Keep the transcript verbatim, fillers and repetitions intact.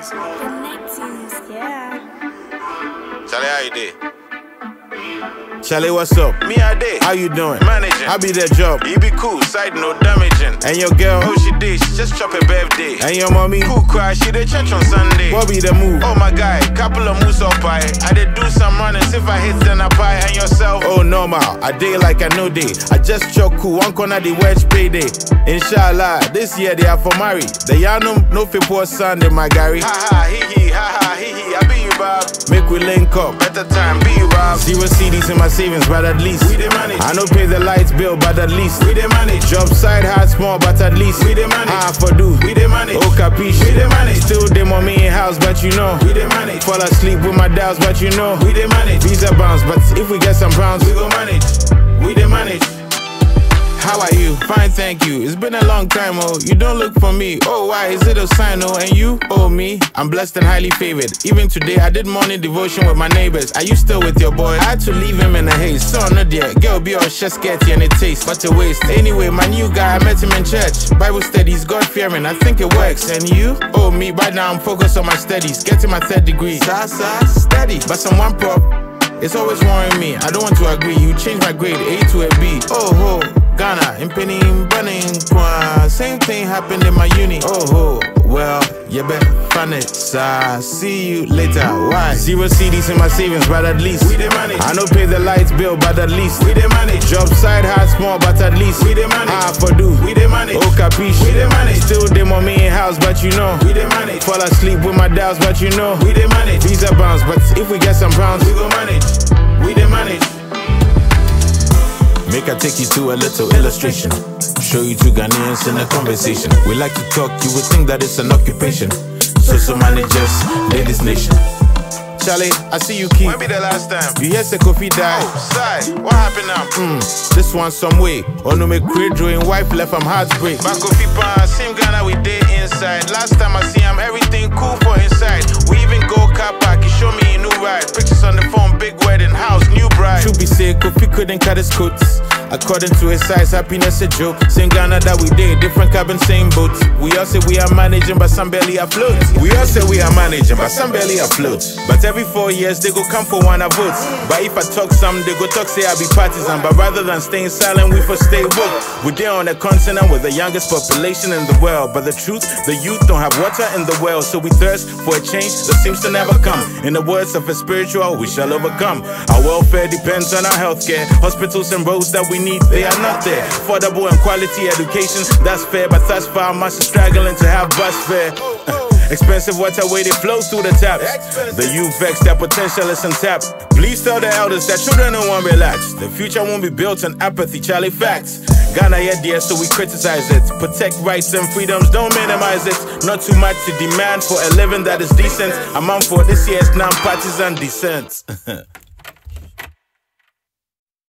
Connections, yeah. Charlie, how you dey? Charlie, what's up? Me, I dey. How you doing? Managing. I be that job. You be cool, side no damaging. And your girl? Oh, she did, she just chop a birthday. And your mommy? Cool cry, she dey church on Sunday. What be the move? Oh my guy, couple of moves up pie. I did do some runnings, if I hit then I pie. And yourself? Oh, normal. I day like I know day. I just choke cool, one corner the wedge payday. Inshallah, this year they are for marry. The yanum no fit poor Sunday, my Gary. Ha ha, hee hee, ha ha, hee hee. I be you, Bob. Make we link up. Better time, be you, Bob. Zero C Ds in my savings, but at least we dey manage. I no pay the lights bill, but at least we dey manage. Job side hard small, but at least we dey manage. Half for do we dey manage. Oh capiche, we dey manage. Still them on me in house, but you know we dey manage. Fall asleep with my doubts, but you know we dey manage. Visa bounce, but if we get some pounds, we go manage. We dey manage. How are you? Fine, thank you. It's been a long time, oh. You don't look for me. Oh, why? Is it a sign, oh? And you? Oh, me? I'm blessed and highly favored. Even today, I did morning devotion with my neighbors. Are you still with your boy? I had to leave him in a haze. So, no dear. Girl, be all chest sketchy and it tastes, but a waste. Anyway, my new guy, I met him in church. Bible studies, God fearing. I think it works. And you? Oh, me? Right now, I'm focused on my studies. Getting my third degree. Sa, sa, steady. But some one prop. It's always worrying me. I don't want to agree. You changed my grade A to a B. Oh, ho. Ghana, in penny, bunning, same thing happened in my uni. Oh, ho, well, you bet fun it. So, see you later. Why? Zero C Ds in my savings, but at least we dey manage. I no pay the lights bill, but at least we dey manage. Job side hard small, but at least we dey manage. Half for do we dey manage. Oh capiche, we dey manage. Still them on me in house, but you know we dey manage. Fall asleep with my doubts, but you know we dey manage. Visa bounce, but if we get some pounds, we go manage. We dey manage. Make I take you to a little illustration. Show you two Ghanaians in a conversation. We like to talk, you would think that it's an occupation. Social managers, ladies nation. Charlie, I see you keep. When be the last time? You hear say Kofi died. Oh, side. What happened now? Hmm, this one some way. Or no make drawing wife left from heartbreak. Back Kofi Pan, same Ghana we day inside. Last time I see him, everything cool for inside. We even go car park, he show me a new ride. Pictures on the phone, big wedding house, new bride. Truth be said, Kofi couldn't cut his coats. According to his size, happiness a joke. Same Ghana that we did, different cabin, same boats. We all say we are managing, but some barely afloat. We all say we are managing, but some barely afloat. But every four years, they go come for one of votes. But if I talk some, they go talk, say I be partisan. But rather than staying silent, we for stay woke. We're there on the continent with the youngest population in the world. But the truth, the youth don't have water in the well. So we thirst for a change that seems to never come. In the words of a spiritual, we shall overcome. Our welfare depends on our healthcare. Hospitals and roads that we need, they are not there. Affordable and quality education, that's fair. But thus far, much is struggling to have bus fare. Expensive water waiting flows through the taps. The youth vex, their potential is untapped. Please tell the elders that children don't want relax. The future won't be built on apathy, Charlie facts. Ghana yeah dear, so we criticize it. Protect rights and freedoms, don't minimize it. Not too much to demand for a living that is decent. I'm on for this year's non-partisan descent.